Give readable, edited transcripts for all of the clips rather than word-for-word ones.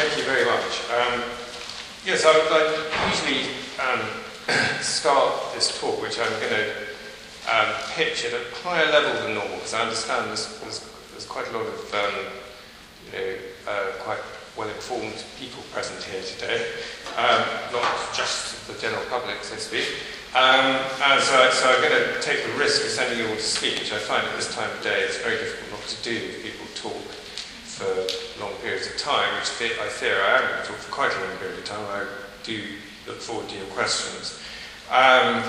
thank you very much. Yes, I usually start this talk, which I'm going to pitch at a higher level than normal, because I understand there's quite a lot of quite well-informed people present here today, not just the general public, so to speak. So I'm going to take the risk of sending you all to speak, which I find at this time of day it's very difficult not to do if people talk for long periods of time, which I fear I am going to talk for quite a long period of time. I do look forward to your questions. But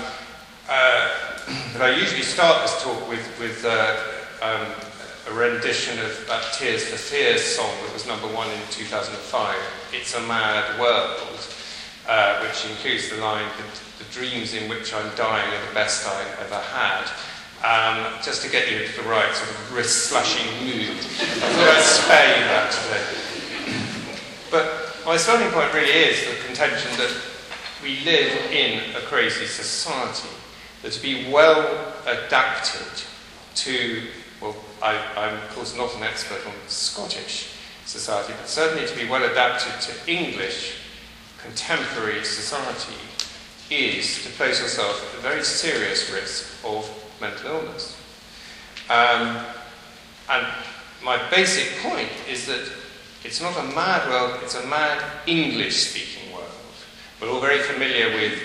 I usually start this talk with a rendition of that Tears for Fears song that was #1 in 2005, It's a Mad World, which includes the line, the dreams in which I'm dying are the best I've ever had. Just to get you into the right sort of wrist-slashing mood. I thought I'd spare you that today. But my starting point really is the contention that we live in a crazy society, that to be well adapted to, well, I'm of course not an expert on Scottish society, but certainly to be well adapted to English contemporary society is to place yourself at a very serious risk of mental illness. And my basic point is that it's not a mad world, it's a mad English-speaking world. We're all very familiar with,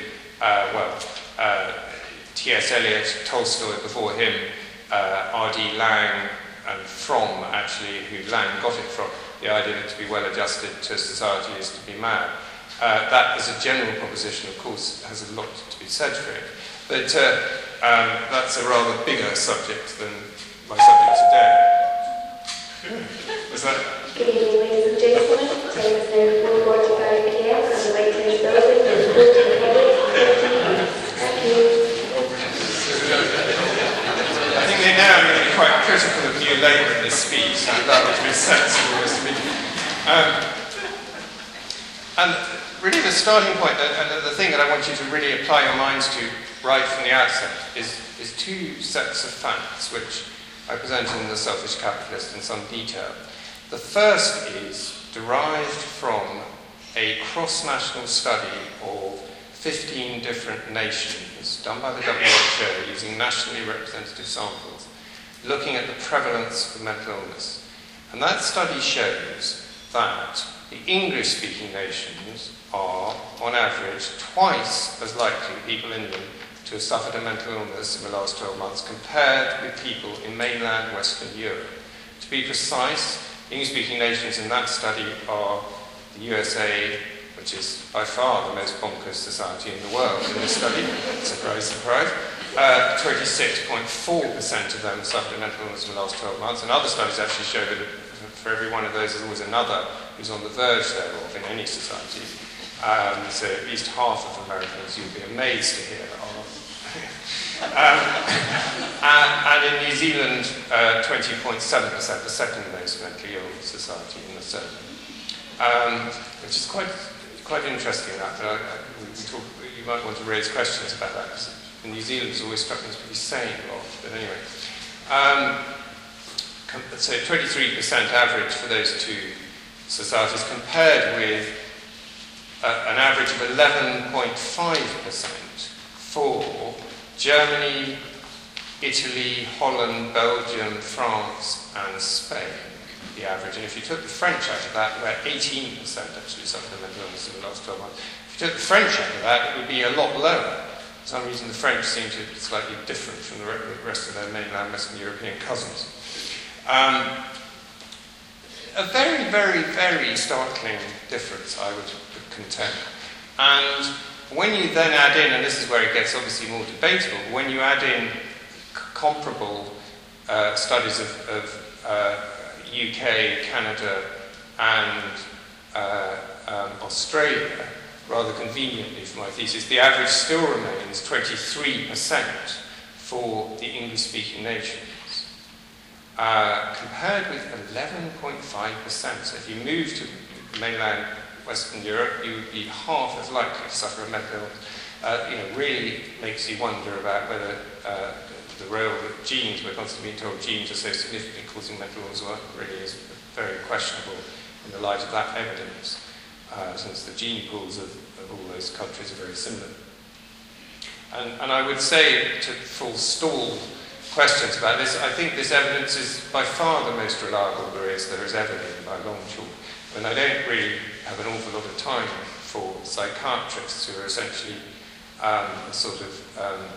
T.S. Eliot, Tolstoy before him, R.D. Laing, and Fromm, actually, who Laing got it from, the idea that to be well adjusted to society is to be mad. That, as a general proposition, of course, has a lot to be said for it. But that's a rather bigger subject than my subject today. Was that? Good evening, ladies and gentlemen. Time is now 4:45 p.m. and the lectures building is open to the public. Thank you. I think they now are going to be quite critical of New Labour in this speech, and that would be sensible as me. And really the starting point, and the thing that I want you to really apply your minds to right from the outset, is two sets of facts, which I present in The Selfish Capitalist in some detail. The first is derived from a cross-national study of 15 different nations done by the WHO using nationally representative samples, looking at the prevalence of mental illness. And that study shows that the English-speaking nations are, on average, twice as likely, people in them, to have suffered a mental illness in the last 12 months compared with people in mainland Western Europe. To be precise, English-speaking nations in that study are the USA, which is by far the most bonkers society in the world in this study. Surprise, surprise. 26.4% of them suffered a mental illness in the last 12 months, and other studies actually show that for every one of those there's always another who's on the verge thereof in any society. So at least half of Americans, you'll be amazed to hear, and in New Zealand, 20.7%, the second most mentally ill society in the survey, which is quite interesting. You might want to raise questions about that, because New Zealand has always struck me as pretty sane lot. But anyway, so 23% average for those two societies, compared with an average of 11.5% for Germany, Italy, Holland, Belgium, France, and Spain, the average. And if you took the French out of that, where 18% actually suffered a mental illness in the last 12 months, if you took the French out of that, it would be a lot lower. For some reason, the French seem to be slightly different from the rest of their mainland Western European cousins. A very, very, very startling difference, I would contend. And when you then add in, and this is where it gets obviously more debatable, when you add in comparable studies of UK, Canada, and Australia, rather conveniently for my thesis, the average still remains 23% for the English-speaking nations, compared with 11.5%. So if you move to mainland Western Europe, you would be half as likely to suffer a mental illness. Really makes you wonder about whether the role that genes, we're constantly being told genes are so significant causing mental illness, really is very questionable in the light of that evidence, since the gene pools of all those countries are very similar. And I would say, to forestall questions about this, I think this evidence is by far the most reliable there is ever been, by long chalk. And I don't really have an awful lot of time for psychiatrists who are essentially sort of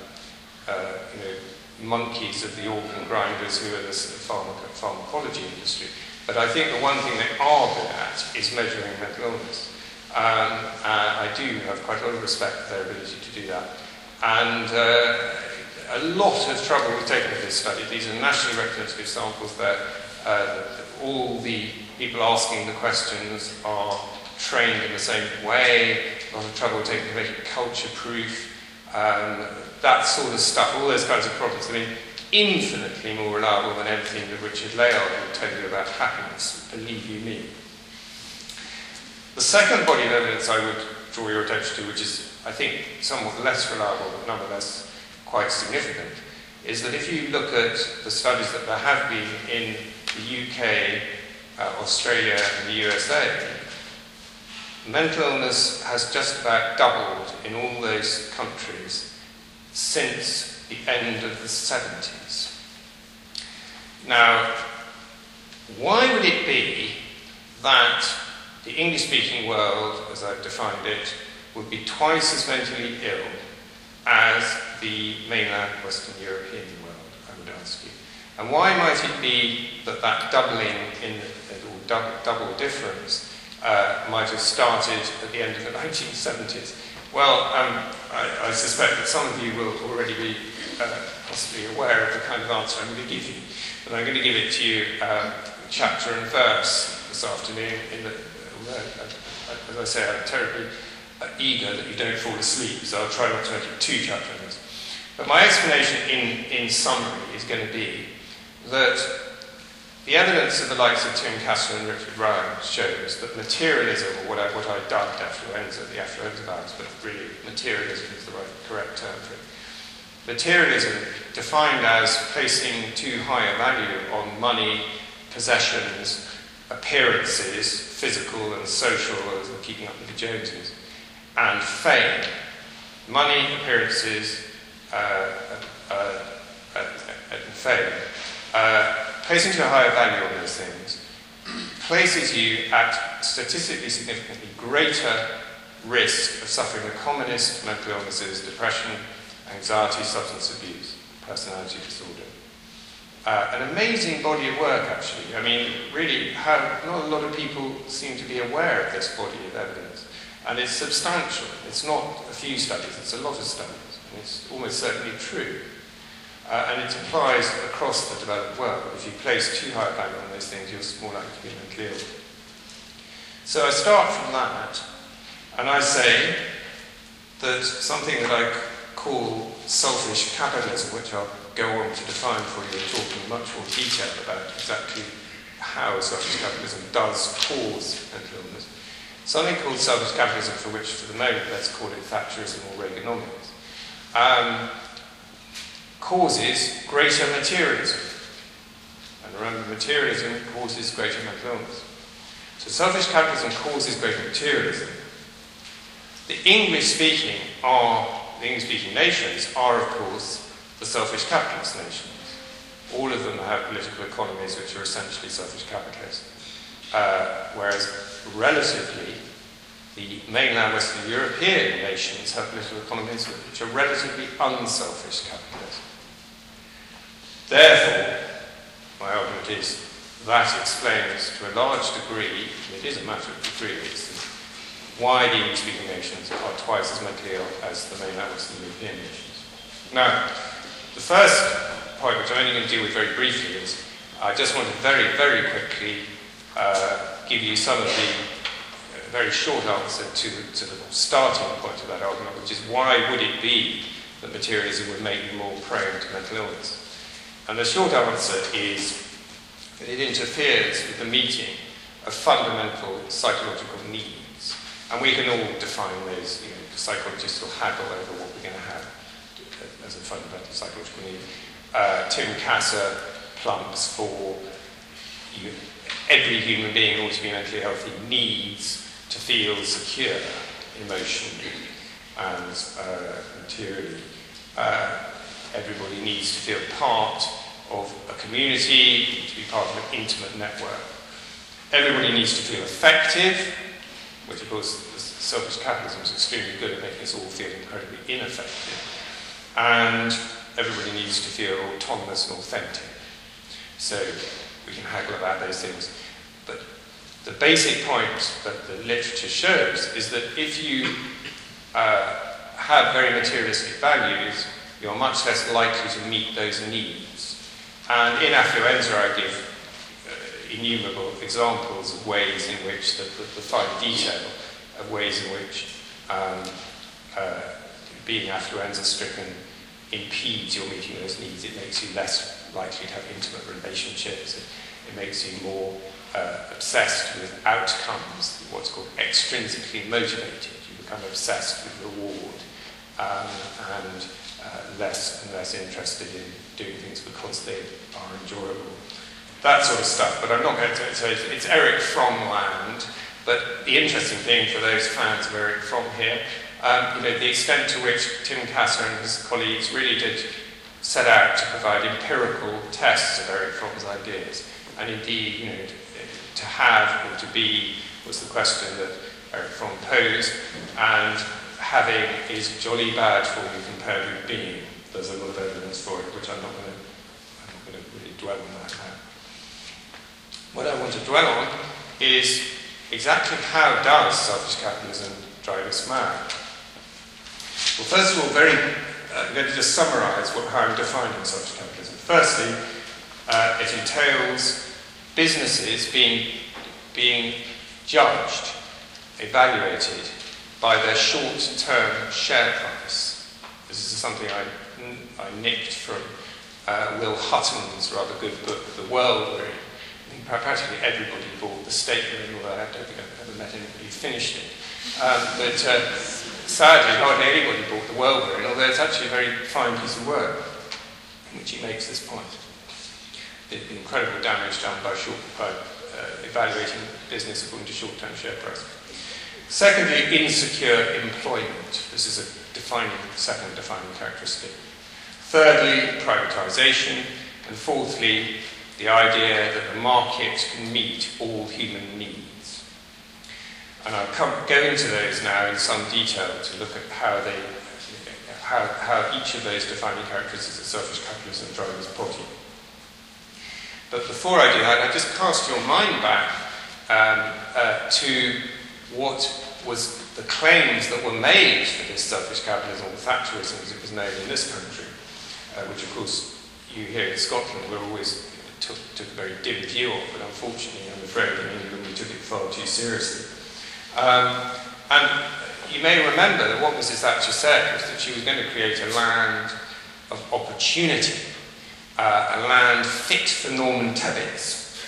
monkeys of the organ grinders who are the pharmacology industry. But I think the one thing they are good at is measuring mental illness. I do have quite a lot of respect for their ability to do that. And a lot of trouble was taken with this study. These are nationally representative samples that all the people asking the questions are trained in the same way. A lot of trouble taken to make it culture-proof. That sort of stuff, all those kinds of problems. I mean, infinitely more reliable than anything that Richard Layard would tell you about happiness, believe you me. The second body of evidence I would draw your attention to, which is, I think, somewhat less reliable, but nonetheless quite significant, is that if you look at the studies that there have been in the UK, Australia, and the USA, mental illness has just about doubled in all those countries since the end of the 70s. Now, why would it be that the English-speaking world, as I've defined it, would be twice as mentally ill as the mainland Western European world, I would ask you? And why might it be that that doubling or double difference might have started at the end of the 1970s? Well, I suspect that some of you will already be possibly aware of the kind of answer I'm going to give you. But I'm going to give it to you chapter and verse this afternoon. As I say, I'm terribly eager that you don't fall asleep, so I'll try not to make it too chapter and verse. But my explanation in summary is going to be that the evidence of the likes of Tim Castle and Richard Ryan shows that materialism, or what I dubbed affluenza, the affluenza virus, but really materialism is the correct term for it. Materialism, defined as placing too high a value on money, possessions, appearances, physical and social, as we're keeping up with the Joneses, and fame. Money, appearances, and fame. Placing too high a value on those things places you at statistically significantly greater risk of suffering the commonest mental illnesses: depression, anxiety, substance abuse, personality disorder. An amazing body of work, actually. I mean, really, not a lot of people seem to be aware of this body of evidence. And it's substantial. It's not a few studies, it's a lot of studies. And it's almost certainly true. And it applies across the developed world. If you place too high a value on those things, you're more likely to be mentally ill. So I start from that, and I say that something that I call selfish capitalism, which I'll go on to define for you and talk in much more detail about exactly how selfish capitalism does cause mental illness. Something called selfish capitalism, for which, for the moment, let's call it Thatcherism or Reaganomics, causes greater materialism. And remember, materialism causes greater mental illness. So selfish capitalism causes greater materialism. The English-speaking nations are, of course, the selfish capitalist nations. All of them have political economies which are essentially selfish capitalist. Whereas, relatively, the mainland Western European nations have political economies which are relatively unselfish capitalist. Therefore, my argument is that explains to a large degree, it is a matter of degree, why the English-speaking nations are twice as mentally ill as the mainland Western European nations. Now, the first point, which I'm only going to deal with very briefly, is I just want to very, very quickly give you some of the very short answer to the starting point of that argument, which is why would it be that materialism would make you more prone to mental illness? And the short answer is that it interferes with the meeting of fundamental psychological needs. And we can all define those, psychologists will haggle over what we're going to have as a fundamental psychological need. Tim Kasser plumps for every human being, in order to be mentally healthy, needs to feel secure emotionally and materially. Everybody needs to feel part of a community, to be part of an intimate network. Everybody needs to feel effective, which of course selfish capitalism is extremely good at making us all feel incredibly ineffective. And everybody needs to feel autonomous and authentic. So we can haggle about those things. But the basic point that the literature shows is that if you have very materialistic values, you're much less likely to meet those needs. And in Affluenza I give innumerable examples of ways in which the fine detail of ways in which being affluenza stricken impedes your meeting those needs. It makes you less likely to have intimate relationships. It makes you more obsessed with outcomes, what's called extrinsically motivated. You become obsessed with reward and less and less interested in doing things because they are enjoyable. That sort of stuff, but I'm not going to. So it's Erich Fromm land. But the interesting thing for those fans of Erich Fromm here, the extent to which Tim Kasser and his colleagues really did set out to provide empirical tests of Erich Fromm's ideas, and indeed, to have or to be was the question that Erich Fromm posed, and having is jolly bad for you compared with being. There's a lot of evidence for it, which I'm not going to really dwell on that now. What I want to dwell on is exactly how does selfish capitalism drive us mad? Well, first of all, I'm going to just summarise how I'm defining selfish capitalism. Firstly, it entails businesses being judged, evaluated by their short-term share price. This is something I nicked from Will Hutton's rather good book, The World We're In. I think practically everybody bought the statement, although I don't think I've ever met anybody who finished it. But sadly, hardly anybody bought The World We're In, although it's actually a very fine piece of work in which he makes this point. The incredible damage done by evaluating business according to short-term share price. Secondly, insecure employment. This is a second defining characteristic. Thirdly, privatisation. And fourthly, the idea that the market can meet all human needs. And I'll go into those now in some detail to look at how each of those defining characteristics of selfish capitalism drive us potty. But before I do that, I just cast your mind back to what was the claims that were made for this selfish capitalism, or Thatcherism as it was known in this country, which of course you here in Scotland were always took a very dim view of, but unfortunately, I'm afraid, in England we took it far too seriously. And you may remember that what Mrs. Thatcher said was that she was going to create a land of opportunity, a land fit for Norman Tebbits.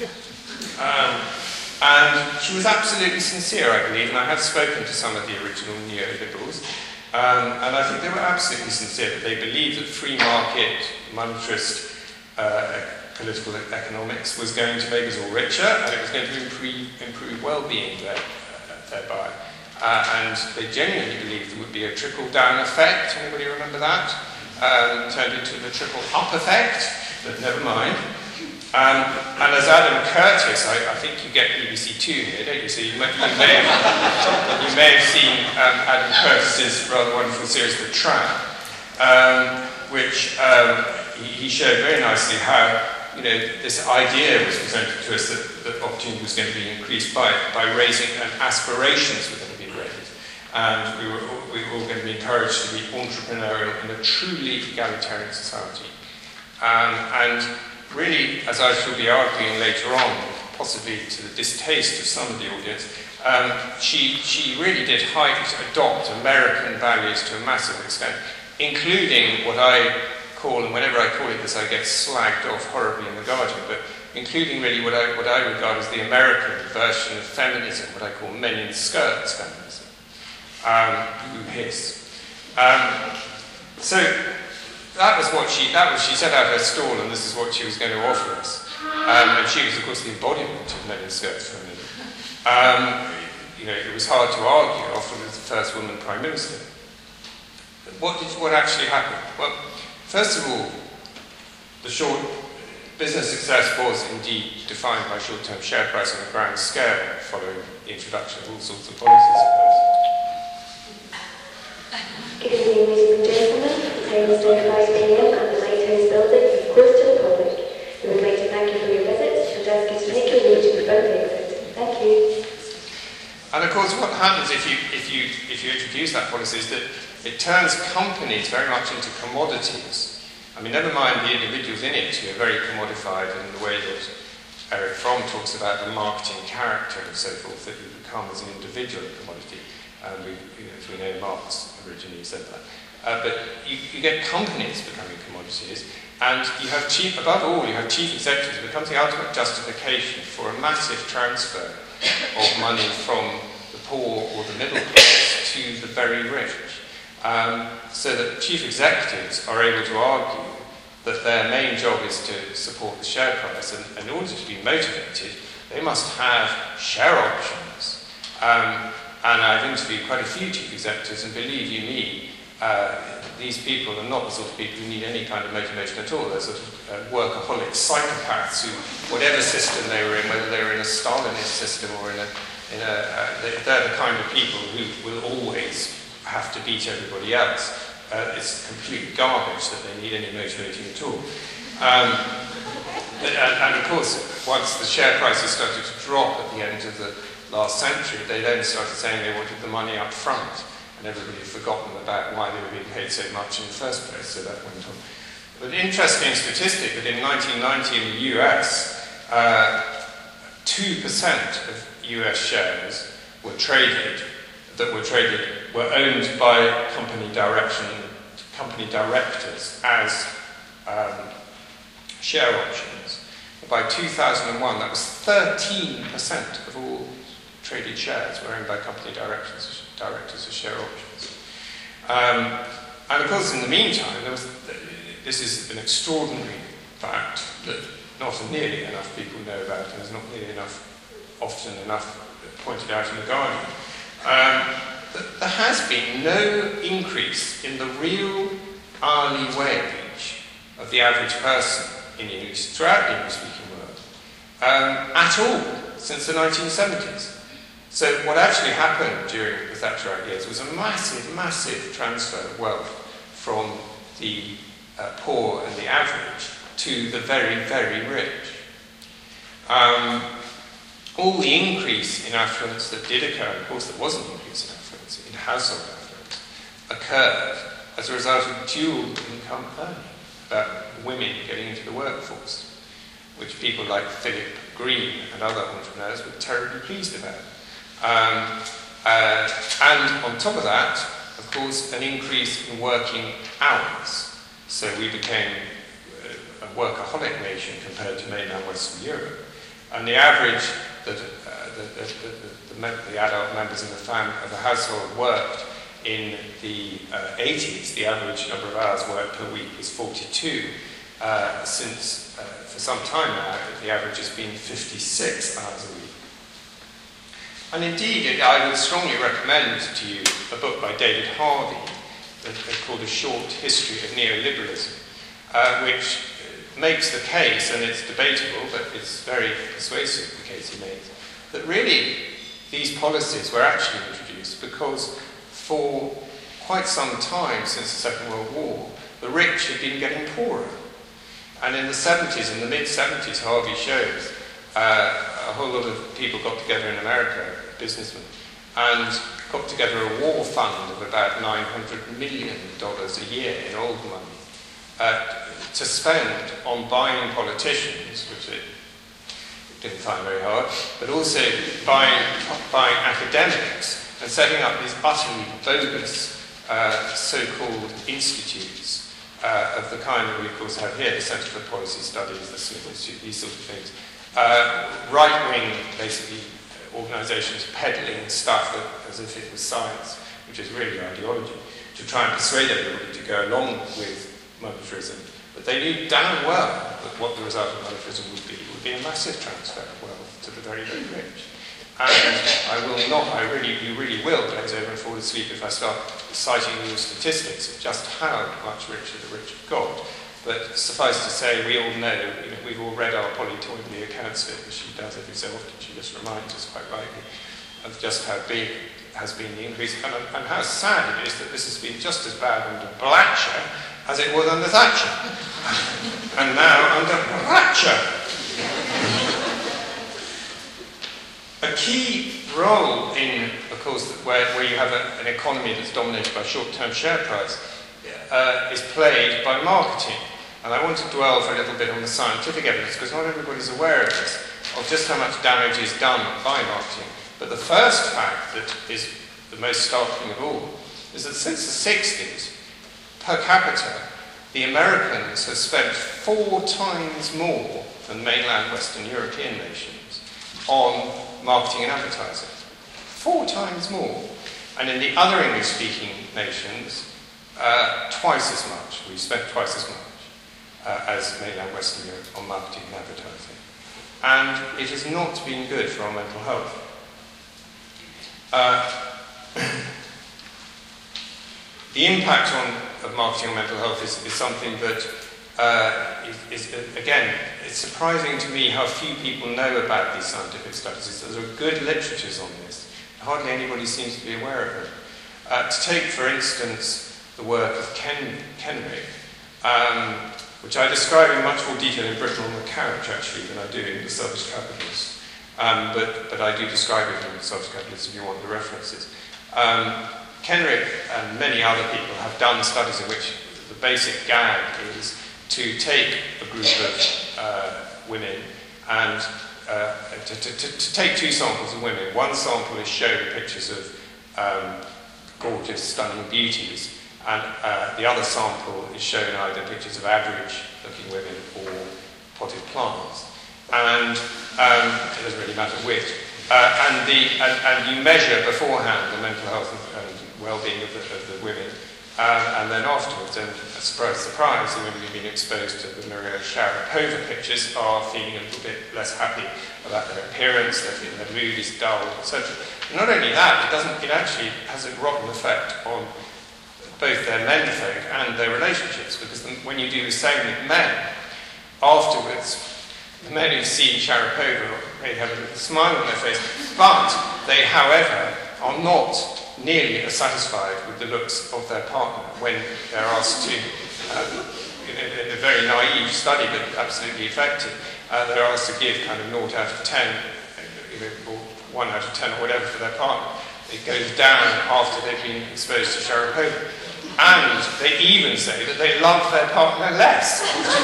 And she was absolutely sincere, I believe, and I have spoken to some of the original neoliberals, and I think they were absolutely sincere that they believed that free market, monetarist political economics was going to make us all richer, and it was going to improve well-being thereby. And they genuinely believed there would be a trickle-down effect. Anybody remember that? Turned into the trickle-up effect, but never mind. And as Adam Curtis, I think you get BBC Two here, don't you? So you may have seen Adam Curtis's rather wonderful series, The Tramp, which he showed very nicely how this idea was presented to us that opportunity was going to be increased by raising, and aspirations were going to be raised, and we were all going to be encouraged to be entrepreneurial in a truly egalitarian society, and really, as I shall be arguing later on, possibly to the distaste of some of the audience, she really did adopt American values to a massive extent, including what I call, and whenever I call it this I get slagged off horribly in The Guardian, but including really what I regard as the American version of feminism, what I call men in skirts feminism. Who hiss. So that was she set out her stall, and this is what she was going to offer us. And she was, of course, the embodiment of men in skirts for women. It was hard to argue, often as the first woman Prime Minister. What actually happened? Well, first of all, the short business success was indeed defined by short-term share price on a grand scale, following the introduction of all sorts of policies of those. Good evening, ladies and gentlemen. The time is now 5 p.m. and the Lighthouse building is closed to the public. We would like to thank you for your visits and ask you to make your way to the front exit. Thank you. And of course, what happens if you introduce that policy is that it turns companies very much into commodities. I mean, never mind the individuals in it who are very commodified in the way that Eric Fromm talks about the marketing character and so forth, that you become as an individual a commodity. As we know, Marx originally said that. But you get companies becoming commodities, and you have above all, you have chief executives. It becomes the ultimate justification for a massive transfer of money from the poor or the middle class to the very rich. So that chief executives are able to argue that their main job is to support the share price, and in order to be motivated, they must have share options. And I've interviewed quite a few chief executives, and believe you me, these people are not the sort of people who need any kind of motivation at all. They're sort of workaholic psychopaths who, whatever system they were in, whether they were in a Stalinist system or they're the kind of people who will always have to beat everybody else. It's complete garbage that they need any motivating at all. And of course, once the share prices started to drop at the end of the last century, they then started saying they wanted the money up front, and everybody had forgotten about why they were being paid so much in the first place, so that went on. But an interesting statistic that in 1990 in the US, 2% of US shares were owned by company directors as share options. By 2001, that was 13% of all traded shares were owned by company directors as share options. And of course, in the meantime, this is an extraordinary fact that not nearly enough people know about, and is not nearly often enough pointed out in The Guardian. There has been no increase in the real hourly wage of the average person throughout the English-speaking world at all since the 1970s. So what actually happened during the Thatcherite years was a massive, massive transfer of wealth from the poor and the average to the very, very rich. All the increase in affluence that did occur, of course there was an increase in affluence, in household affluence, occurred as a result of dual income earning, about women getting into the workforce, which people like Philip Green and other entrepreneurs were terribly pleased about. And on top of that, of course, an increase in working hours. So we became a workaholic nation compared to mainland Western Europe. And the average that the adult members of the household worked in the 80s, the average number of hours worked per week was 42. Since for some time now, the average has been 56 hours a week. And indeed, I would strongly recommend to you a book by David Harvey called A Short History of Neoliberalism, which makes the case, and it's debatable, but it's very persuasive, the case he makes, that really these policies were actually introduced because for quite some time since the Second World War, the rich had been getting poorer. And in the 70s, in the mid-70s, Harvey shows, a whole lot of people got together in America, businessmen, and got together a war fund of about $900 million a year in old money to spend on buying politicians, which it didn't find very hard, but also buying academics and setting up these utterly bogus so-called institutes of the kind that we of course have here, the Centre for Policy Studies, the Smith Institute, these sort of things. Right-wing, basically, organisations peddling stuff as if it was science, which is really ideology, to try and persuade everybody to go along with monetarism But they knew damn well that what the result of manifism would be a massive transfer of wealth to the very, very rich. And you really will glaze over and fall asleep if I start citing you statistics of just how much richer the rich have got. But suffice to say, we all know, we've all read our Polly Toynbee accounts of it, as she does every so often. She just reminds us quite rightly of just how big has been the increase and how sad it is that this has been just as bad under Blatcher as it was under Thatcher. And now under Blatcher. A key role in, of course, where you have an economy that's dominated by short-term share price is played by marketing. And I want to dwell for a little bit on the scientific evidence, because not everybody's aware of this, of just how much damage is done by marketing. But the first fact that is the most startling of all is that since the 60s, per capita, the Americans have spent 4 times more than mainland Western European nations on marketing and advertising. 4 times more. And in the other English-speaking nations, twice as much. We've spent twice as much as mainland Western Europe on marketing and advertising. And it has not been good for our mental health. The impact of marketing on mental health is something that again, it's surprising to me how few people know about these scientific studies. There are good literatures on this. Hardly anybody seems to be aware of them. To take, for instance, the work of Kenrick, which I describe in much more detail in Brittle on the Couch, actually, than I do in The Selfish Capitalist. But I do describe it in The Selfish Capitalist if you want the references. Kenrick and many other people have done studies in which the basic gag is to take a group of women and to take 2 samples of women. One sample is shown pictures of gorgeous, stunning beauties, and the other sample is shown either pictures of average-looking women or potted plants. And it doesn't really matter which. And you measure beforehand the mental health and well-being of the women, and then afterwards, and surprise, surprise, the women who've been exposed to the Maria Sharapova pictures are feeling a little bit less happy about their appearance, they're feeling their mood is dull, etc. And not only that, it actually has a rotten effect on both their menfolk and their relationships, because when you do the same with men, afterwards, the men who've seen Sharapova may have a little smile on their face, but they, however, are not nearly as satisfied with the looks of their partner when they're asked to, in a very naive study but absolutely effective, they're asked to give kind of 0 out of 10, or 1 out of 10 or whatever for their partner. It goes down after they've been exposed to Sharapova. And they even say that they love their partner less.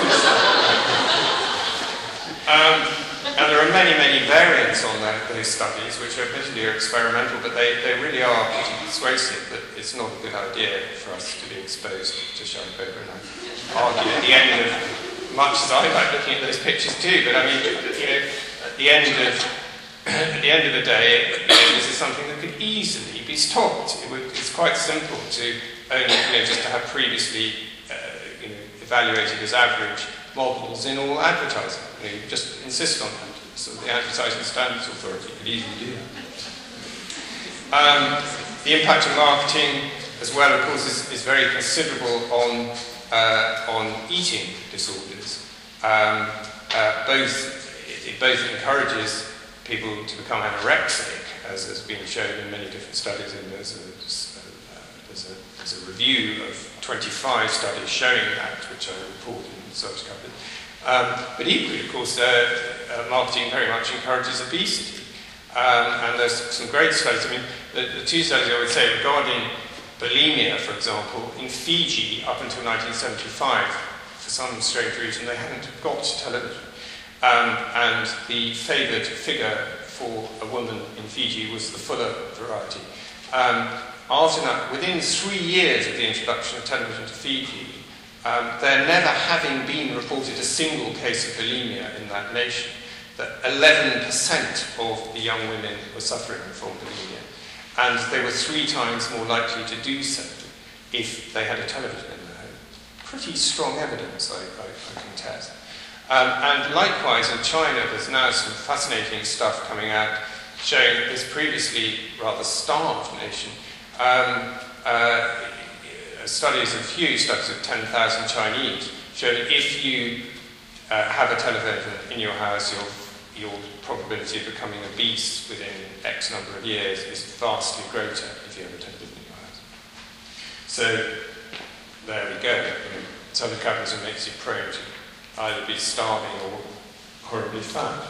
And there are many, many variants on those studies, which are admittedly experimental, but they really are pretty persuasive that it's not a good idea for us to be exposed to Sharapova. And I argue at the end of, much as I like looking at those pictures too, but I mean, at the end of the day, this is something that could easily be stopped. It's quite simple to only, just to have previously, evaluated as average models in all advertising. You just insist on that. So the Advertising Standards Authority could easily do that. The impact of marketing, as well, of course, is very considerable on eating disorders. It both encourages people to become anorexic, as has been shown in many different studies, and there's a review of 25 studies showing that, which I report in the Selfish Capitalist. But equally, of course, marketing very much encourages obesity. And there's some great studies. I mean, the 2 studies I would say regarding bulimia, for example, in Fiji up until 1975, for some strange reason, they hadn't got television. And the favoured figure for a woman in Fiji was the fuller variety. After that, within 3 years of the introduction of television to Fiji, there never having been reported a single case of bulimia in that nation, that 11% of the young women were suffering from bulimia. And they were 3 times more likely to do so if they had a television in their home. pretty strong evidence, I contest. And likewise in China, there's now some fascinating stuff coming out showing that this previously rather starved nation, huge studies of 10,000 Chinese, show that if you have a television in your house, your probability of becoming obese within X number of years is vastly greater if you have a television in your house. So there we go. Southern capitalism makes you prone to either be starving or horribly fat.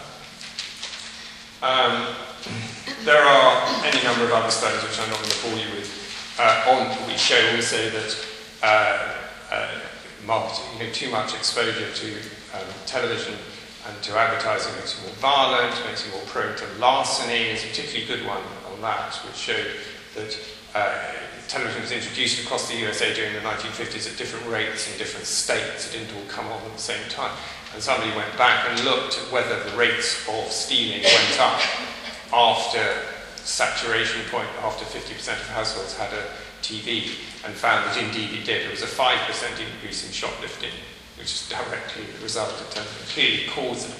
There are any number of other studies which I'm not going to bore you with, which show also that marketing, too much exposure to television and to advertising makes you more violent, makes you more prone to larceny. There's a particularly good one on that, which showed that television was introduced across the USA during the 1950s at different rates in different states. It didn't all come on at the same time. And somebody went back and looked at whether the rates of stealing went up after saturation point, after 50% of households had a TV, and found that indeed it did. There was a 5% increase in shoplifting, which is directly the result of television, clearly causing.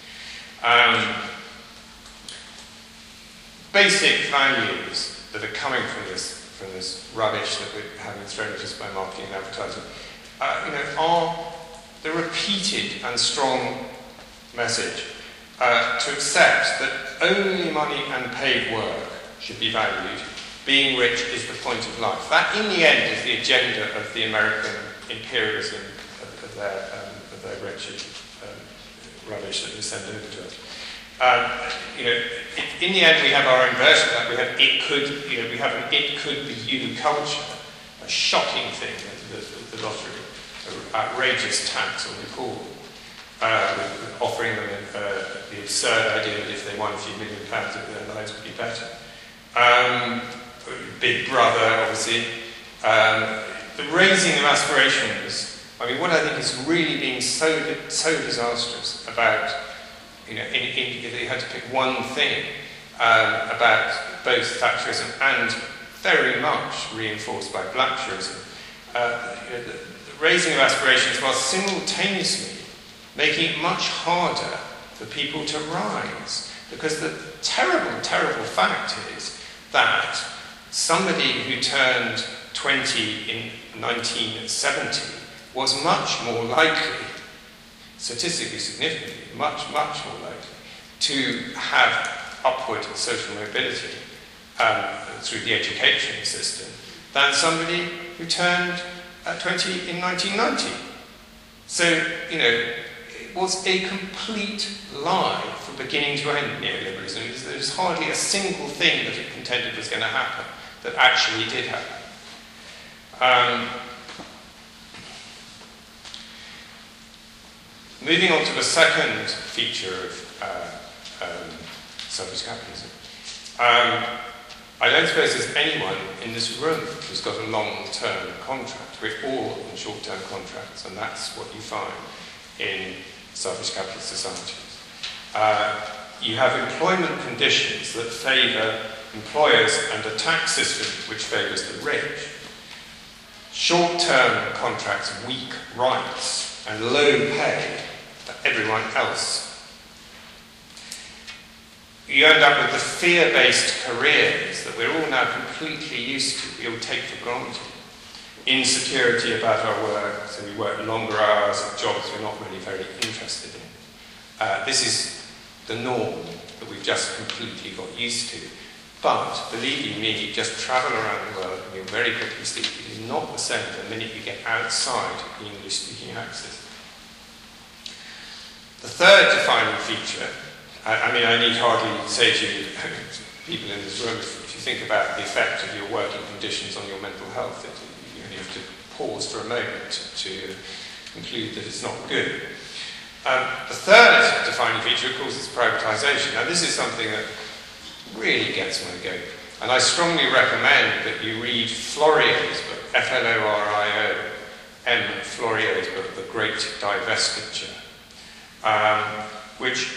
Basic values that are coming from this rubbish that we're having thrown at us by marketing and advertising, are the repeated and strong message to accept that only money and paid work should be valued. Being rich is the point of life. That, in the end, is the agenda of the American imperialism of their wretched rubbish that they send over to us. In the end, we have our own version of that. We have we have an "it could be you" culture, a shocking thing, the lottery, an outrageous tax on the poor, offering them the absurd idea that if they won a few £1 million, that their lives would be better. Big Brother, obviously. The raising of aspirations. I mean, what I think is really being so disastrous about, if you had to pick one thing about both Thatcherism and very much reinforced by Blackshearism, the raising of aspirations while simultaneously making it much harder for people to rise. Because the terrible, terrible fact is that somebody who turned 20 in 1970 was much more likely, statistically significantly, much, much more likely, to have upward social mobility through the education system than somebody who turned 20 in 1990. So, it was a complete lie from beginning to end, neoliberalism. There's hardly a single thing that it contended was going to happen that actually did happen. Moving on to the second feature of selfish capitalism. I don't suppose there's anyone in this room who's got a long-term contract. We're all on short-term contracts, and that's what you find in selfish capitalist societies. You have employment conditions that favour employers and a tax system which favours the rich. Short-term contracts, weak rights, and low pay for everyone else. You end up with the fear-based careers that we're all now completely used to, we all take for granted. Insecurity about our work, so we work longer hours at jobs we're not really very interested in. This is the norm that we've just completely got used to. But, believe you me, just travel around the world and you'll very quickly see it is not the same the minute you get outside the English-speaking axis. The third defining feature, I need hardly say to you, people in this room, if you think about the effect of your working conditions on your mental health, you only have to pause for a moment to conclude that it's not good. The third defining feature, of course, is privatisation. Now, this is something that really gets my goat. And I strongly recommend that you read Florio's book, F-L-O-R-I-O-M, Florio's book, The Great Divestiture, which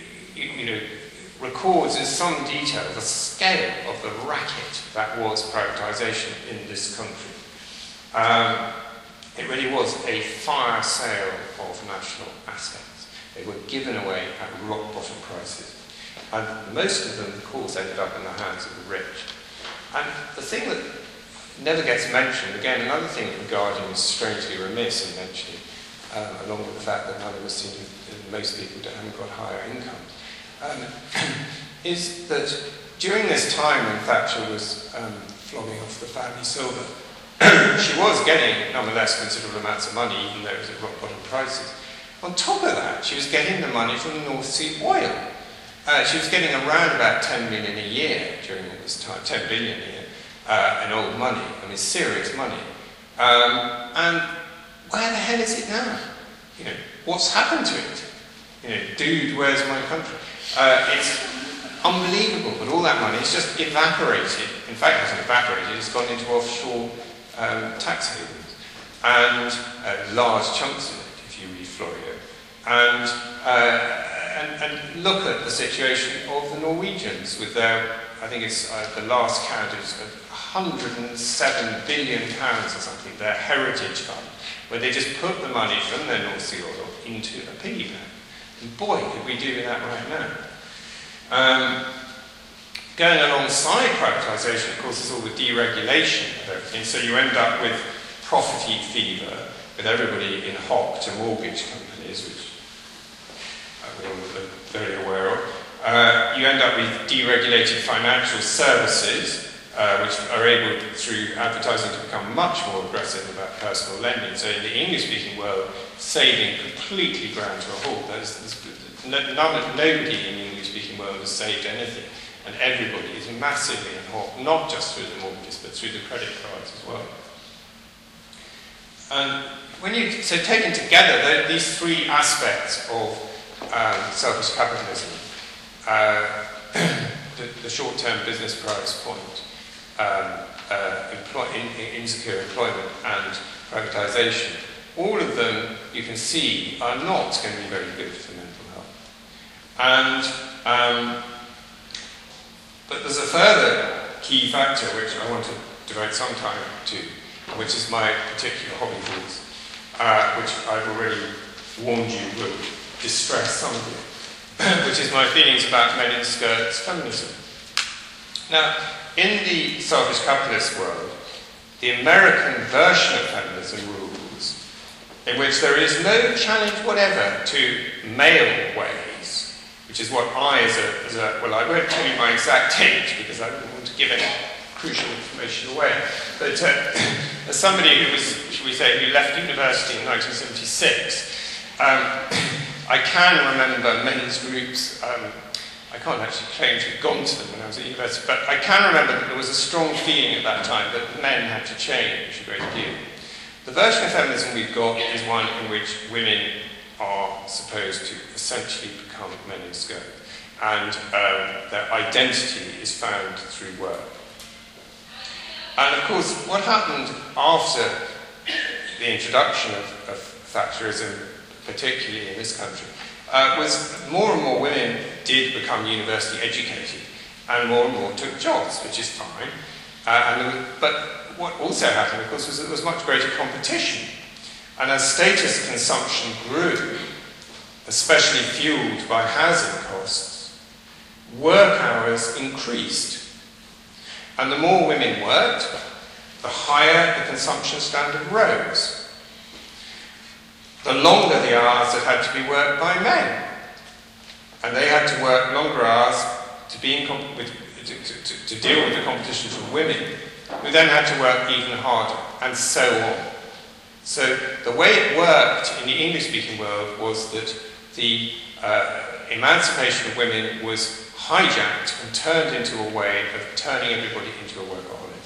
records in some detail the scale of the racket that was privatisation in this country. It really was a fire sale of national assets. They were given away at rock bottom prices. And most of them, of course, ended up in the hands of the rich. And the thing that never gets mentioned, again, another thing that the Guardian is strangely remiss in mentioning, along with the fact that none of us seem to, most people haven't got higher incomes, is that during this time when Thatcher was flogging off the family silver, she was getting, nonetheless, considerable amounts of money, even though it was at rock bottom prices. On top of that, she was getting the money from the North Sea oil. She was getting around about 10 million a year during all this time, 10 billion a year, in old money, I mean serious money. And where the hell is it now? You know, what's happened to it? You know, dude, where's my country? It's unbelievable, but all that money has just evaporated. In fact, it hasn't evaporated, it's gone into offshore tax havens, and large chunks of it, if you read Florio. And look at the situation of the Norwegians with their, I think it's the last count is 107 billion pounds or something, their heritage fund, where they just put the money from their North Sea oil into a piggy bank. And boy, could we do with that right now. Going alongside privatisation, of course, is all the deregulation of everything. So you end up with property fever, with everybody in hock to mortgage companies, which we're all very aware of. You end up with deregulated financial services, which are able, through advertising, to become much more aggressive about personal lending. So in the English-speaking world, saving completely ground to a halt. Nobody in the English-speaking world has saved anything. And everybody is massively in hock, not just through the mortgages, but through the credit cards as well. And so taken together, these three aspects of selfish capitalism, the short-term business price point, insecure employment, and privatisation, all of them, you can see, are not going to be very good for mental health. And but there's a further key factor which I want to devote some time to, which is my particular hobby horse, which I've already warned you will distress some of you, which is my feelings about men in skirts feminism. Now, in the selfish capitalist world, the American version of feminism rules, in which there is no challenge whatever to male ways, which is what I, well, I won't tell you my exact age because I don't want to give any crucial information away, but as somebody who was, shall we say, who left university in 1976, I can remember men's groups. I can't actually claim to have gone to them when I was at university, but I can remember that there was a strong feeling at that time that men had to change a great deal. The version of feminism we've got is one in which women are supposed to essentially become men in skirts, and their identity is found through work. And of course, what happened after the introduction of Thatcherism, particularly in this country, was more and more women did become university educated, and more took jobs, which is fine. But what also happened, of course, was that there was much greater competition. And as status consumption grew, especially fueled by housing costs, work hours increased. And the more women worked, the higher the consumption standard rose. The longer the hours that had to be worked by men. And they had to work longer hours to deal with the competition from women, who then had to work even harder, and so on. So the way it worked in the English-speaking world was that the emancipation of women was hijacked and turned into a way of turning everybody into a workaholic.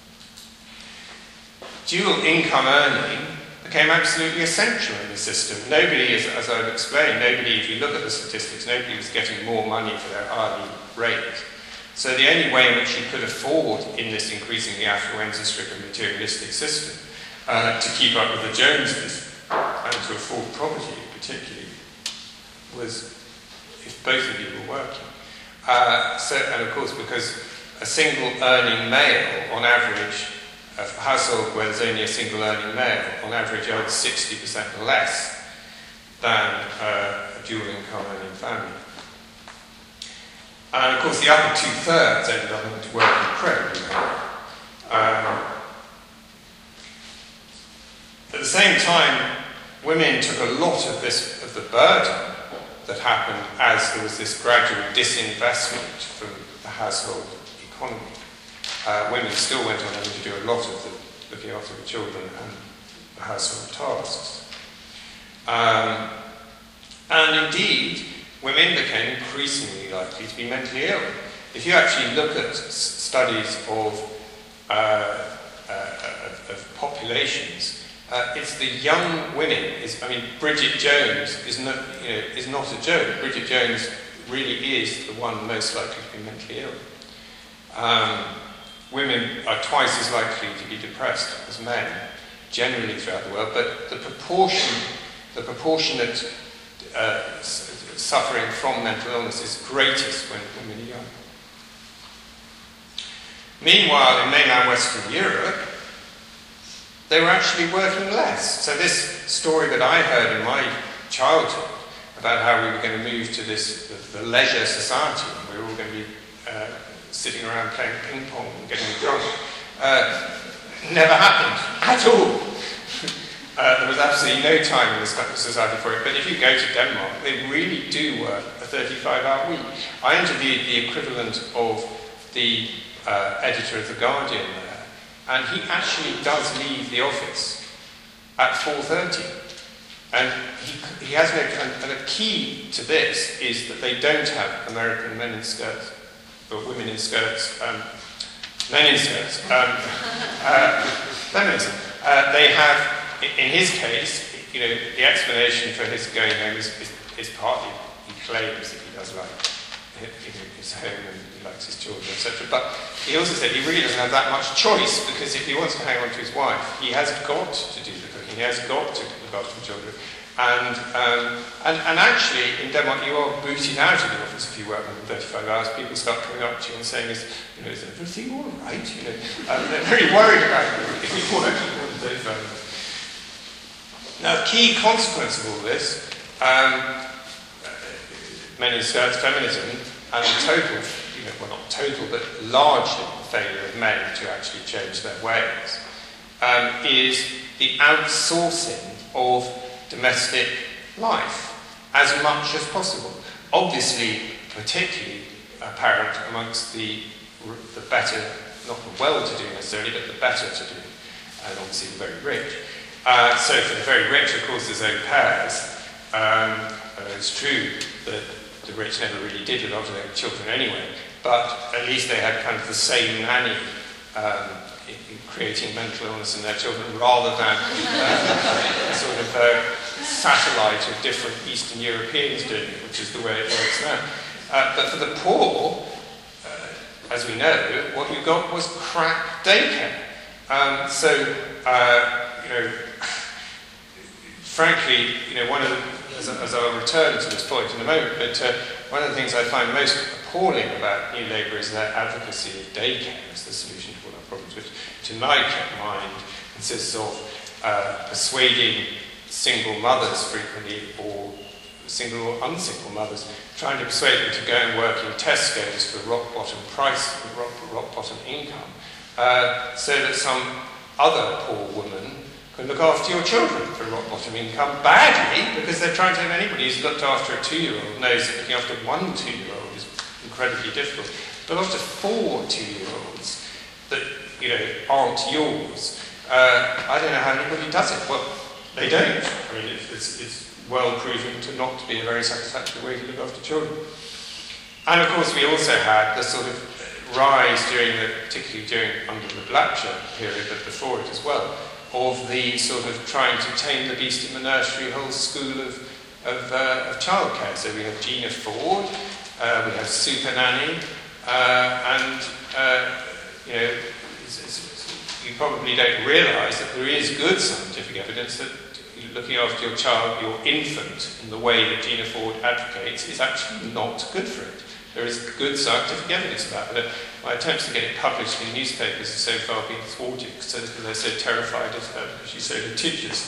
Dual income earning became absolutely essential in the system. Nobody, as I've explained, if you look at the statistics, nobody was getting more money for their hourly rate. So the only way in which you could afford, in this increasingly affluenza-stricken materialistic system, to keep up with the Joneses and to afford property particularly, was if both of you were working. And of course, because a single earning male, on average, a household where there's only a single earning male, on average earns 60% less than a dual income earning family. And of course the other 2/3 ended up having to work incredibly hard. At the same time, women took a lot of the burden that happened as there was this gradual disinvestment from the household economy. Women still went on having to do a lot of the looking after the children and the household tasks. And indeed, women became increasingly likely to be mentally ill. If you actually look at studies of populations, it's the young women. Bridget Jones is not a joke. Bridget Jones really is the one most likely to be mentally ill. Women are twice as likely to be depressed as men, generally throughout the world. But the proportionate suffering from mental illness is greatest when women are young. Meanwhile, in mainland Western Europe, they were actually working less. So this story that I heard in my childhood about how we were going to move to the leisure society, we were all going to be sitting around playing ping pong and getting drunk, never happened at all. There was absolutely no time in this society for it. But if you go to Denmark, they really do work a 35-hour week. I interviewed the equivalent of the editor of The Guardian there, and he actually does leave the office at 4:30. And he has no... And a key to this is that they don't have American men in skirts, or women in skirts, men in skirts. Feminism. They have... In his case, the explanation for his going home is partly he claims that he does like his home and he likes his children, etc. But he also said he really doesn't have that much choice, because if he wants to hang on to his wife, he has got to do the cooking, he has got to look after the children. And actually, in Denmark, you are booted out of the office if you work more than 35 hours. People start coming up to you and saying, is everything all right? They're very worried about you if you work more than 35 hours. Now, the key consequence of all this, men in skirts, feminism, and total, well, not total, but largely failure of men to actually change their ways, is the outsourcing of domestic life as much as possible. Obviously, particularly apparent amongst the better, not the well-to-do necessarily, but the better-to-do, and obviously the very rich. So for the very rich, of course, there's au pairs. It's true that the rich never really did look after their children anyway, but at least they had kind of the same nanny in creating mental illness in their children, rather than sort of satellite of different Eastern Europeans doing it, which is the way it works now. But for the poor, as we know, what you got was crap daycare. Frankly, one of the, as I'll return to this point in a moment, but one of the things I find most appalling about New Labour is their advocacy of daycare as the solution to all our problems, which, to my mind, consists of persuading single mothers frequently, or single or unsingle mothers, trying to persuade them to go and work in Tesco's for rock-bottom price, rock-bottom income, so that some other poor woman can look after your children for rock-bottom income badly, because they're trying to have anybody who's looked after a 2-year-old knows that looking after one 2-year-old is incredibly difficult. But after 4 2-year-olds that aren't yours, I don't know how anybody does it. Well, they don't. It's well proven to not be a very satisfactory way to look after children. And of course, we also had the sort of rise particularly under the Blackshire period, but before it as well, of the sort of trying to tame the beast in the nursery, whole school of childcare. So we have Gina Ford, we have Super Nanny, and you probably don't realise that there is good scientific evidence that looking after your child, your infant, in the way that Gina Ford advocates, is actually not good for it. There is good scientific evidence about it. my attempts to get it published in newspapers have so far been thwarted because they're so terrified of her because she's so litigious.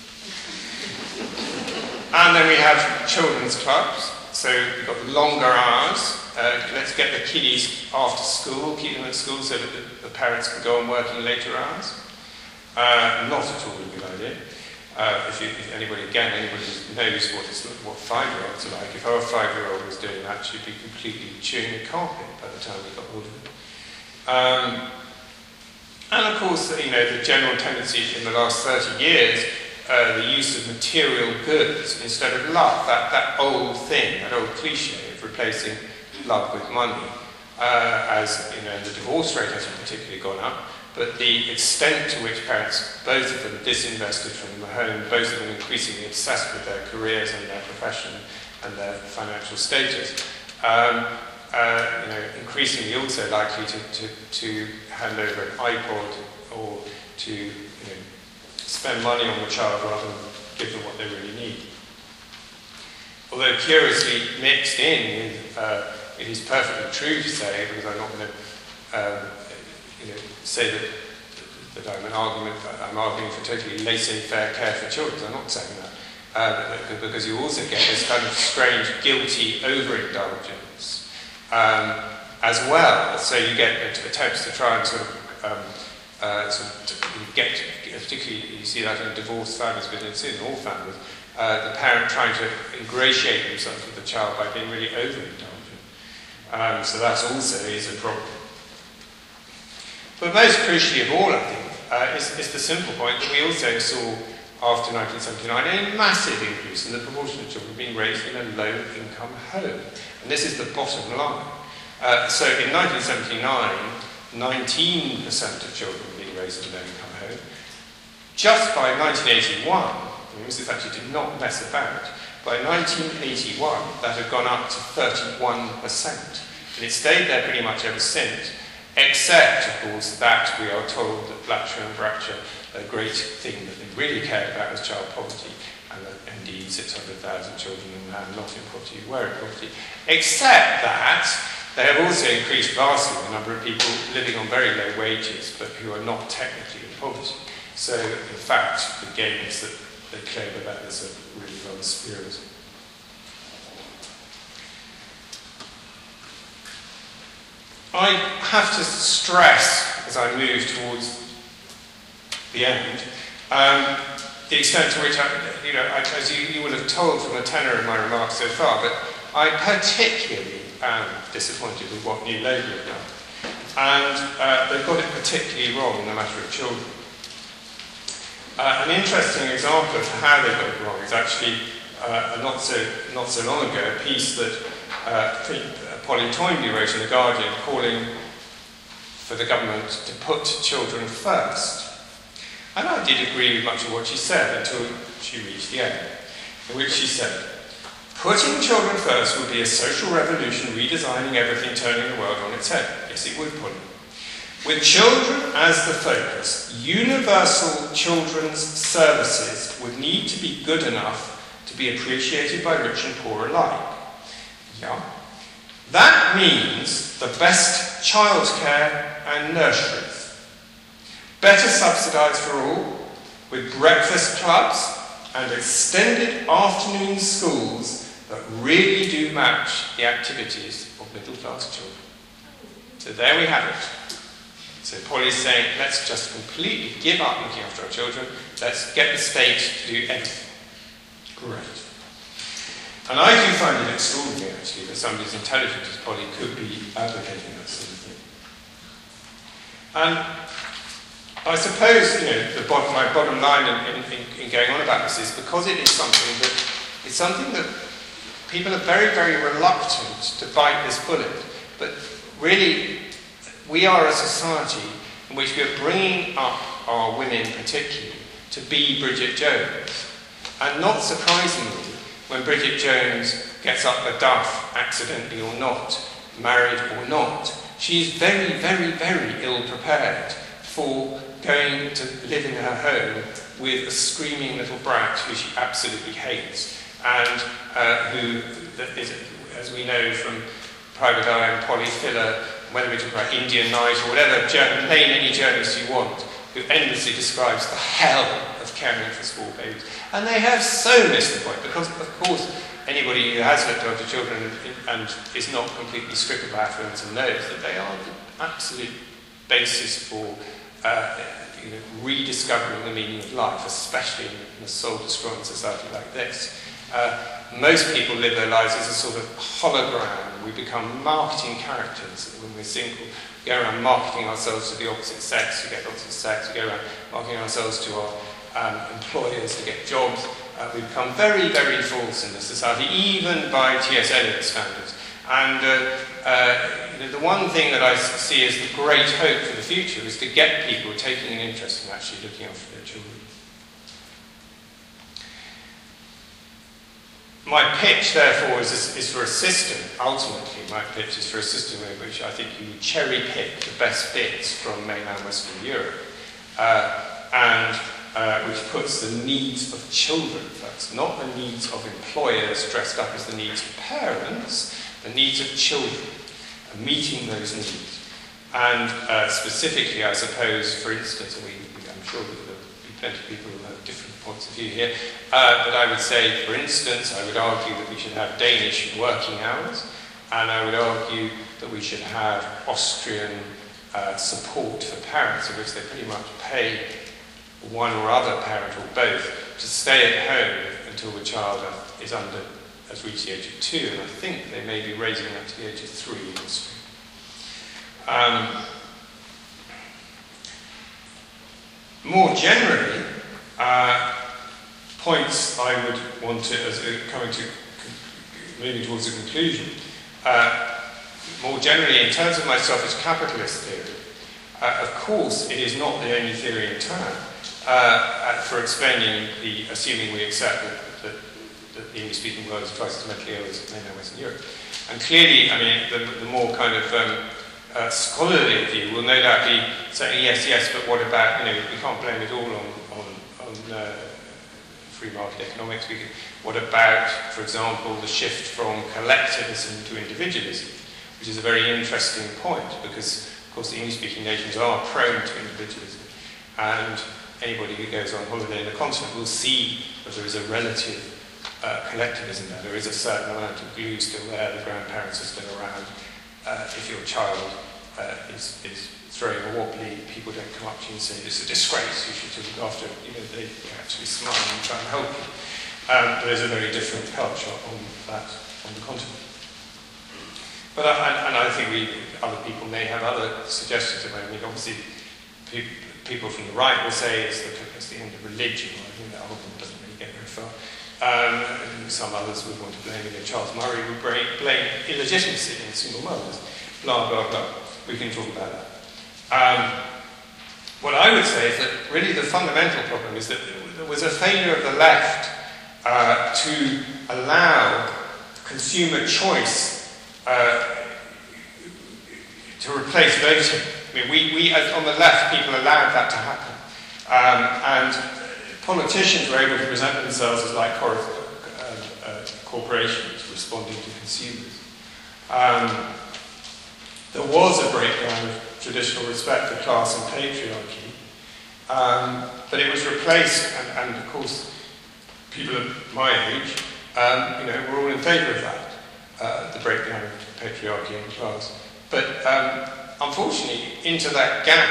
And then we have children's clubs. So we've got longer hours. Let's get the kiddies after school, keep them at school so that the parents can go on working later hours. Not at all a good idea. If anybody knows what 5-year-olds are like, if our 5-year-old was doing that, she'd be completely chewing the carpet by the time we got hold of it. And of course, the general tendency in the last 30 years, the use of material goods instead of love, that old thing, that old cliche of replacing love with money, as the divorce rate hasn't particularly gone up, but the extent to which parents, both of them disinvested from the home, both of them increasingly obsessed with their careers and their profession and their financial status, increasingly also likely to hand over an iPod or to spend money on the child rather than give them what they really need. Although curiously mixed in with, it is perfectly true to say, because I'm not going to say that I'm arguing for totally laissez-faire care for children. I'm not saying that. Because you also get this kind of strange guilty overindulgence as well. So you get attempts to try and sort of get, particularly you see that in divorced families, but it's in all families, the parent trying to ingratiate themselves with the child by being really overindulgent. So that also is a problem. But most crucially of all, I think, is the simple point that we also saw after 1979 a massive increase in the proportion of children being raised in a low-income home. And this is the bottom line. So in 1979, 19% of children were being raised in a low-income home. Just by 1981, and Mrs. Thatcher did not mess about, by 1981 that had gone up to 31%. And it stayed there pretty much ever since. Except, of course, that we are told that Blatcher and Bratcher, a great thing that they really cared about was child poverty, and that indeed 600,000 children are not in poverty who were in poverty. Except that they have also increased vastly the number of people living on very low wages, but who are not technically in poverty. So, in fact, the gains that they claim about this are really rather spurious. I have to stress, as I move towards the end, the extent to which as you will have told from the tenor of my remarks so far, but I particularly am disappointed with what New Labour have done. And they've got it particularly wrong in the matter of children. An interesting example of how they got it wrong is actually not so long ago a piece that Polly Toynbee wrote in The Guardian calling for the government to put children first. And I did agree with much of what she said until she reached the end, in which she said, "Putting children first would be a social revolution, redesigning everything, turning the world on its head." Yes, it would, Polly. "With children as the focus, universal children's services would need to be good enough to be appreciated by rich and poor alike." Yeah. That means the best childcare and nurseries. Better subsidised for all, with breakfast clubs and extended afternoon schools that really do match the activities of middle-class children. So there we have it. So Polly's saying, let's just completely give up looking after our children. Let's get the state to do everything. Great. And I do find it extraordinary, actually, that somebody as intelligent as Polly could be advocating that sort of thing. And I suppose, my bottom line in going on about this is because it is something that people are very, very reluctant to bite this bullet. But really, we are a society in which we are bringing up our women particularly to be Bridget Jones. And not surprisingly, when Bridget Jones gets up the duff, accidentally or not, married or not, she is very, very, very ill prepared for going to live in her home with a screaming little brat who she absolutely hates, and who is, as we know from Private Eye and Polly Filler, whether we talk about Indian Night or whatever, name any journalist you want, who endlessly describes the hell of caring for small babies. And they have so missed the point, because, of course, anybody who has looked after children and is not completely stripped of affluence knows that they are the absolute basis for rediscovering the meaning of life, especially in a soul-destroying society like this. Most people live their lives as a sort of hologram. We become marketing characters when we're single. We go around marketing ourselves to the opposite sex to get opposite sex. We go around marketing ourselves to our employers to get jobs. We become very, very false in this society, even by T.S. Eliot standards. And the one thing that I see as the great hope for the future is to get people taking an interest in actually looking after their children. My pitch, therefore, is for a system. Ultimately, my pitch is for a system in which I think you cherry pick the best bits from mainland Western Europe, and which puts the needs of children first, not the needs of employers dressed up as the needs of parents, the needs of children, and meeting those needs. And specifically, I suppose, for instance, I'm sure that there will be plenty of people who have different points of view here, but I would say, for instance, I would argue that we should have Danish working hours, and I would argue that we should have Austrian support for parents, in which they pretty much pay one or other parent or both to stay at home until the child has reached the age of 2, and I think they may be raising that to the age of 3 in Austria. More generally, points I would want to, as moving towards a conclusion, more generally, in terms of my selfish capitalist theory, of course, it is not the only theory in town for explaining assuming we accept that the English-speaking world is twice as mentally ill as mainland Western Europe. And clearly, I mean, the more kind of scholarly view will no doubt be saying, yes, but what about, we can't blame it all on free market economics. What about, for example, the shift from collectivism to individualism, which is a very interesting point, because, of course, the English-speaking nations are prone to individualism, and anybody who goes on holiday in the continent will see that there is a relative collectivism there. There is a certain amount of glue still there, the grandparents are still around. If your child is throwing a wobbly, people don't come up to you and say, "This is a disgrace, you should look after it." They actually smile and try and help you. There's a very different culture on the continent. But I think other people may have other suggestions about it. I mean, obviously, people from the right will say it's the end of religion. I think that argument doesn't really get very far. Some others would want to blame it. Charles Murray would blame illegitimacy in single mothers. Blah, blah, blah. We can talk about that. What I would say is that really the fundamental problem is that there was a failure of the left to allow consumer choice to replace voting. I mean, we on the left, people allowed that to happen. And politicians were able to present themselves as like corporations responding to consumers. There was a breakdown of traditional respect for class and patriarchy, but it was replaced, and of course, people of my age, were all in favour of that, the breakdown of patriarchy and class. But unfortunately, into that gap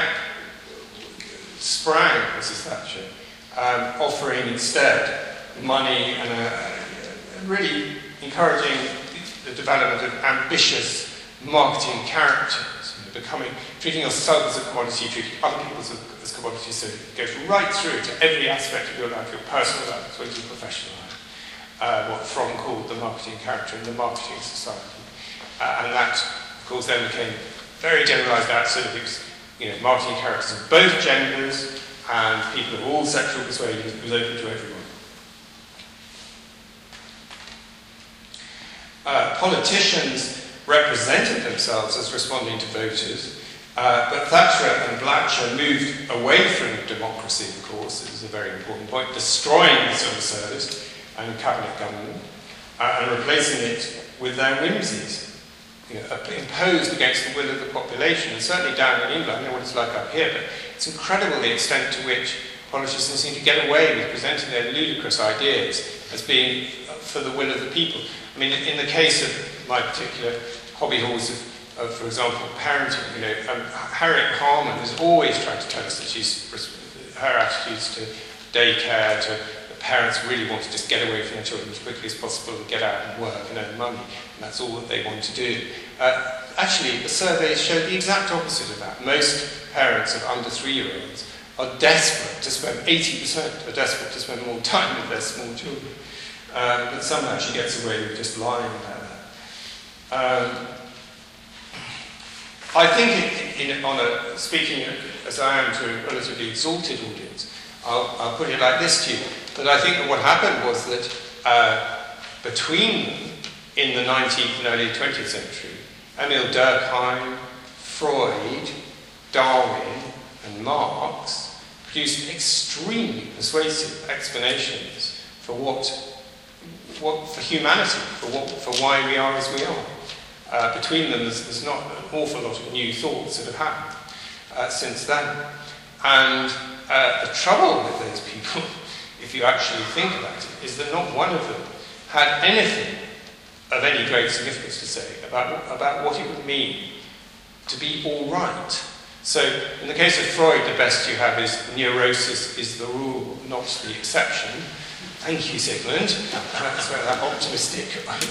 sprang Mrs. Thatcher, offering instead money and really encouraging the development of ambitious marketing characters, treating yourself as a commodity, treating other people as commodities, so it goes right through to every aspect of your life, your personal life, as well as your professional life. What Fromm called the marketing character in the marketing society. And that, of course, then became very generalised out, so that it was, marketing characters of both genders and people of all sexual persuasions. It was open to everyone. Politicians represented themselves as responding to voters, but Thatcher and Blatcher moved away from democracy, of course, this is a very important point, destroying the civil service and cabinet government, and replacing it with their whimsies. imposed against the will of the population, and certainly down in England, I know what it's like up here, but it's incredible the extent to which politicians seem to get away with presenting their ludicrous ideas as being for the will of the people. I mean, in the case of my particular hobby horse of for example, parenting, Harriet Harman has always tried to tell us that her attitudes to daycare, to parents really want to just get away from their children as quickly as possible and get out and work and earn money, and that's all that they want to do. Actually, the surveys show the exact opposite of that. Most parents of under 3-year-olds are desperate to spend, 80% are desperate to spend more time with their small children. But somehow she gets away with just lying about that. I think, speaking as I am to a relatively exalted audience, I'll put it like this to you, that I think that what happened was that between them, in the 19th and early 20th century, Emil Durkheim, Freud, Darwin, and Marx produced extremely persuasive explanations for for humanity, for why we are as we are. Between them, there's not an awful lot of new thoughts that have happened since then. And the trouble with those people, if you actually think about it, is that not one of them had anything of any great significance to say about what it would mean to be all right. So, in the case of Freud, the best you have is neurosis is the rule, not the exception. Thank you, Sigmund. That's where that optimistic.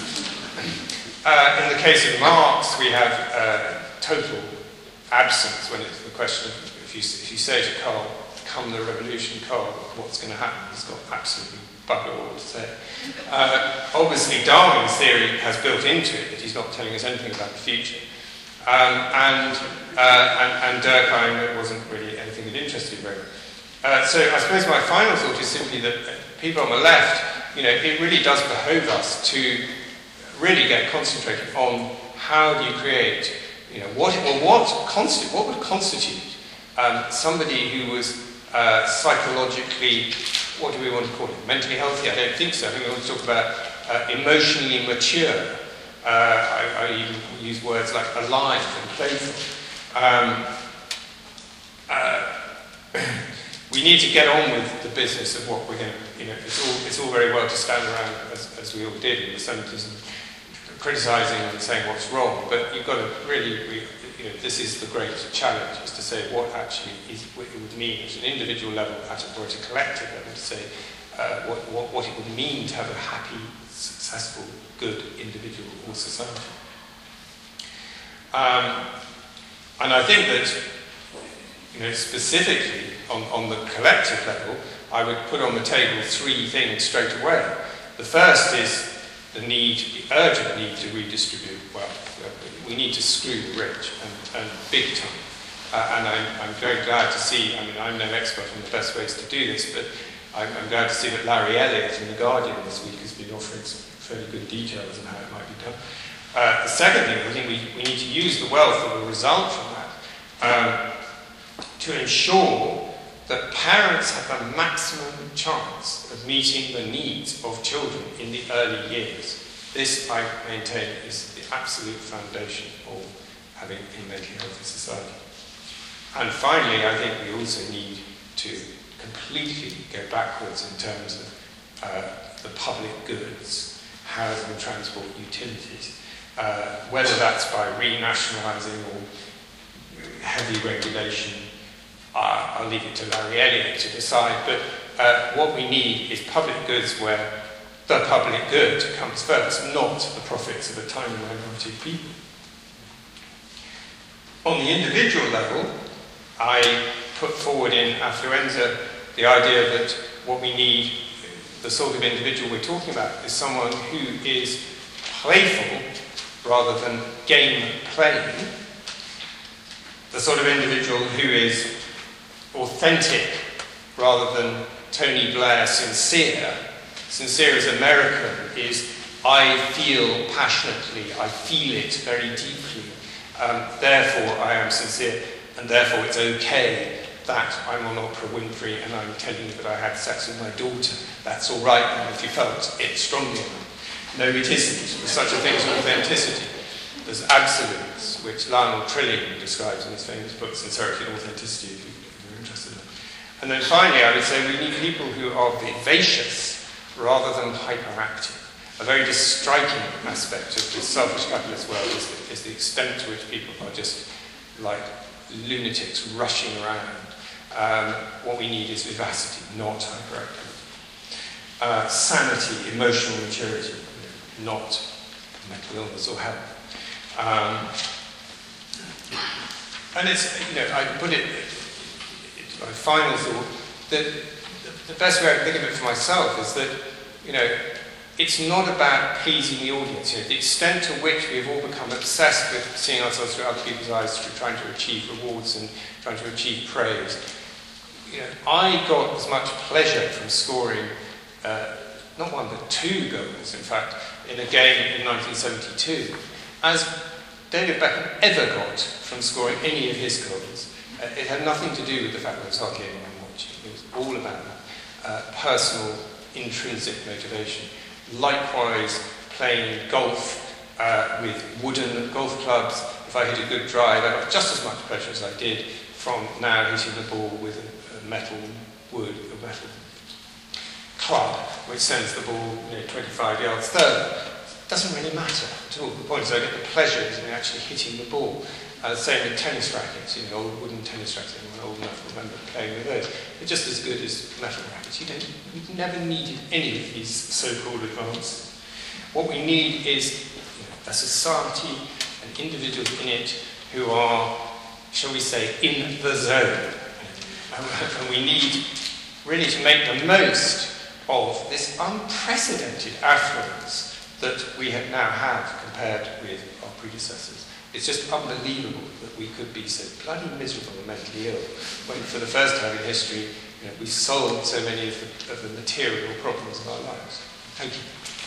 In the case of Marx, we have total absence when it's the question of if you say to Karl, "Come the revolution, Karl, what's going to happen?" He's got absolutely bugger all to say. Obviously, Darwin's theory has built into it that he's not telling us anything about the future. And Durkheim wasn't really anything that interested him very much. So I suppose my final thought is simply that people on the left, it really does behove us to really get concentrated on how do you create, what would constitute somebody who was psychologically, what do we want to call it, mentally healthy? I don't think so. I think we want to talk about emotionally mature. I even use words like alive and playful. We need to get on with the business of what we're going to, it's all very well to stand around, as we all did in the 70s, and criticising and saying what's wrong, but you've got to really, this is the great challenge, is to say what actually is, what it would mean at an individual level, or at a collective level, to say what it would mean to have a happy, successful, good individual or society. And I think that, specifically on the collective level, I would put on the table 3 things straight away. The first is the urgent need to redistribute wealth. We need to screw the rich, and big time. And I'm very glad to see, I'm no expert on the best ways to do this, but I'm glad to see that Larry Elliott in The Guardian this week has been offering some fairly good details on how it might be done. The second thing, I think we need to use the wealth that will result from that to ensure that parents have a maximum chance of meeting the needs of children in the early years. This, I maintain, is the absolute foundation of having a mentally healthy society. And finally, I think we also need to completely go backwards in terms of the public goods, housing, transport, utilities, whether that's by renationalising or heavy regulation. I'll leave it to Larry Elliott to decide, but what we need is public goods where the public good comes first, not the profits of a tiny minority of people. On the individual level, I put forward in Affluenza the idea that what we need, the sort of individual we're talking about, is someone who is playful rather than game playing, the sort of individual who is authentic rather than Tony Blair sincere. Sincere as American is I feel passionately, I feel it very deeply, therefore I am sincere, and therefore it's okay that I'm on Oprah Winfrey and I'm telling you that I had sex with my daughter. That's all right then if you felt it strongly enough. No, it isn't. There's such a thing as authenticity. There's absolutes, which Lionel Trilling describes in his famous book, Sincerity and Authenticity, if you're interested in it. And then finally, I would say we need people who are vivacious rather than hyperactive. A very striking aspect of the selfish capitalist world is the extent to which people are just like lunatics rushing around. What we need is vivacity, not hyperactivity. Sanity, emotional maturity, not mental illness or health. And it's, I put it, my final thought, that the best way I can think of it for myself is that, it's not about pleasing the audience. The extent to which we've all become obsessed with seeing ourselves through other people's eyes, through trying to achieve rewards and trying to achieve praise. I got as much pleasure from scoring, not one but 2 goals, in fact, in a game in 1972, as David Beckham ever got from scoring any of his goals. It had nothing to do with the fact that it was hockey I'm watching. It was all about personal, intrinsic motivation. Likewise, playing golf with wooden golf clubs, if I hit a good drive, I got just as much pleasure as I did from now hitting the ball with a metal club, which sends the ball 25 yards further. It doesn't really matter at all. The point is I get the pleasure in actually hitting the ball. Same with tennis rackets, old wooden tennis rackets. Anyone old enough to remember playing with those? They're just as good as metal rackets. We've never needed any of these so-called advances. What we need is a society and individuals in it who are, shall we say, in the zone. And we need really to make the most of this unprecedented affluence that we now have compared with our predecessors. It's just unbelievable that we could be so bloody miserable and mentally ill when, for the first time in history, we solved so many of the material problems of our lives. Thank you.